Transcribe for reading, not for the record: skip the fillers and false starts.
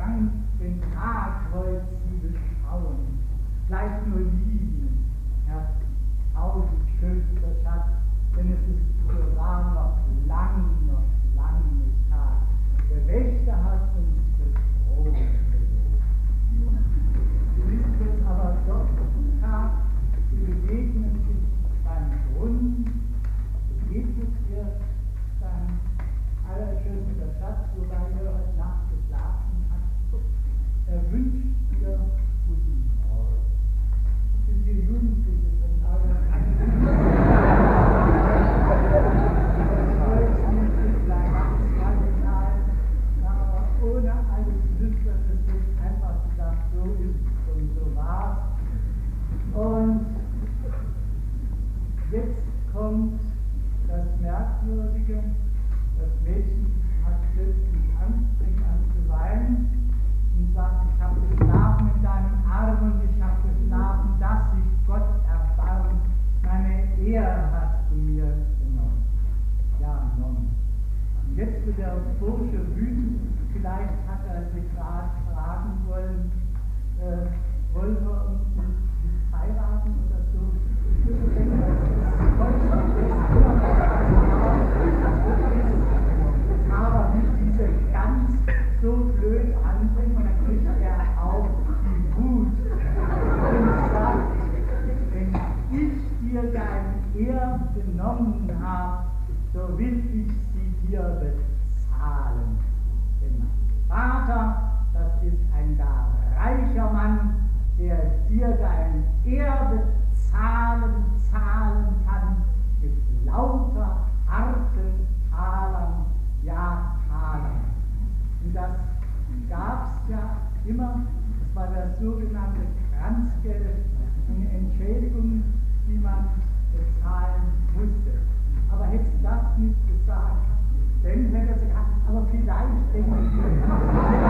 krank den Tag wollt sie beschauen, gleich nur lieben, Herr, tausend schönster Schatz, denn es ist so wahr noch lang mit Tag. Der Wächter hat uns betrogen. Ist es aber doch Tag, wir begegnen sich beim Brunnen, begegnet ihr dein allerschönster Schatz, wobei er heute Nacht geschlafen hat. Er wünscht dir guten Morgen. Sind wir Jugendliche von aber ohne alles Lüsternes ist einfach gesagt, so ist es und so war's. Und jetzt kommt das Merkwürdige. Das Mädchen hat plötzlich Angst, fängt an zu weinen und sagt, ich habe geschlafen in deinem Arm und ich habe geschlafen, dass sich Gott erbarmt. Meine Ehre hast du mir genommen. Ja, genommen. Und jetzt wird der Bursche wütend. Vielleicht hat er sich gerade fragen wollen, wollen wir uns nicht heiraten oder so. Aber nicht diese ganz so blöd anbringen und dann kriegt er auch die Wut und sagt, wenn ich dir dein Ehr genommen habe, so will ich sie dir bezahlen. Denn mein Vater, das ist ein gar reicher Mann, der dir dein Ehr zahlen kann mit lauter harten Talern, ja Talern. Und das gab es ja immer, das war das sogenannte Kranzgeld, eine Entschädigung, die man bezahlen musste. Aber hättest du das nicht gesagt, dann hätte er gesagt, aber vielleicht denke ich,